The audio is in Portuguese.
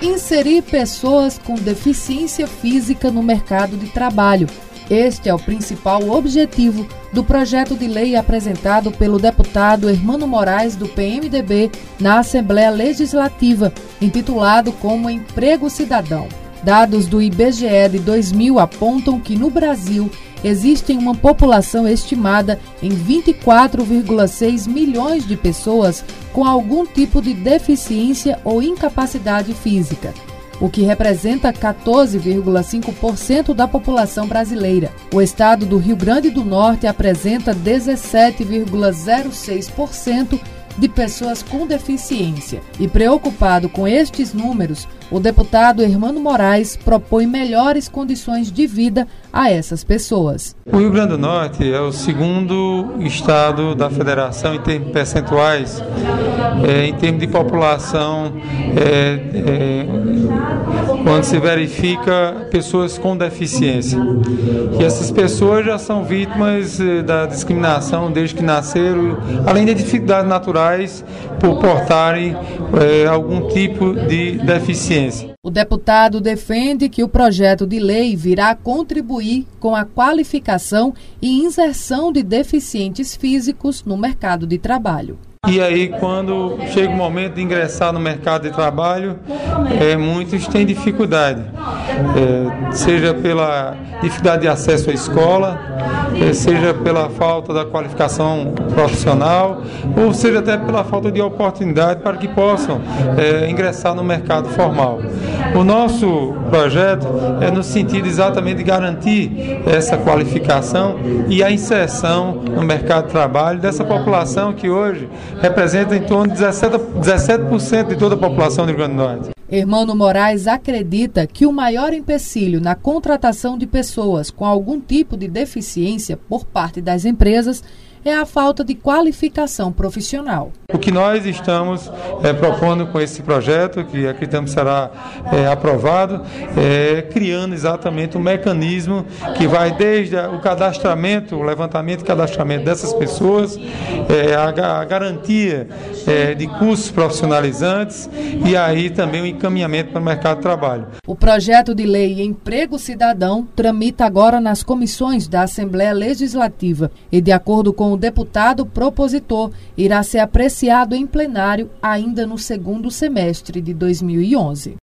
Inserir pessoas com deficiência física no mercado de trabalho. Este é o principal objetivo do projeto de lei apresentado pelo deputado Hermano Moraes, do PMDB, na Assembleia Legislativa, intitulado como Emprego Cidadão. Dados do IBGE de 2000 apontam que no Brasil existe uma população estimada em 24,6 milhões de pessoas com algum tipo de deficiência ou incapacidade física, o que representa 14,5% da população brasileira. O estado do Rio Grande do Norte apresenta 17,06% de pessoas com deficiência. E preocupado com estes números, o deputado Hermano Moraes propõe melhores condições de vida a essas pessoas. O Rio Grande do Norte é o segundo estado da federação em termos percentuais, em termos de população, quando se verifica pessoas com deficiência. E essas pessoas já são vítimas da discriminação desde que nasceram, além de dificuldades naturais por portarem algum tipo de deficiência. O deputado defende que o projeto de lei virá contribuir com a qualificação e inserção de deficientes físicos no mercado de trabalho. E aí, quando chega o momento de ingressar no mercado de trabalho, muitos têm dificuldade, seja pela dificuldade de acesso à escola, seja pela falta da qualificação profissional, ou seja até pela falta de oportunidade para que possam ingressar no mercado formal. O nosso projeto é no sentido exatamente de garantir essa qualificação e a inserção no mercado de trabalho dessa população que hoje representa em torno de 17% de toda a população do Rio Grande do Norte. Hermano Moraes acredita que o maior empecilho na contratação de pessoas com algum tipo de deficiência por parte das empresas é a falta de qualificação profissional. O que nós estamos propondo com esse projeto, que acreditamos será aprovado, criando exatamente um mecanismo que vai desde o cadastramento, o levantamento e cadastramento dessas pessoas, a garantia de cursos profissionalizantes e aí também o encaminhamento para o mercado de trabalho. O projeto de lei Emprego Cidadão tramita agora nas comissões da Assembleia Legislativa e, de acordo com o deputado propositor, irá ser apreciado em plenário ainda no segundo semestre de 2011.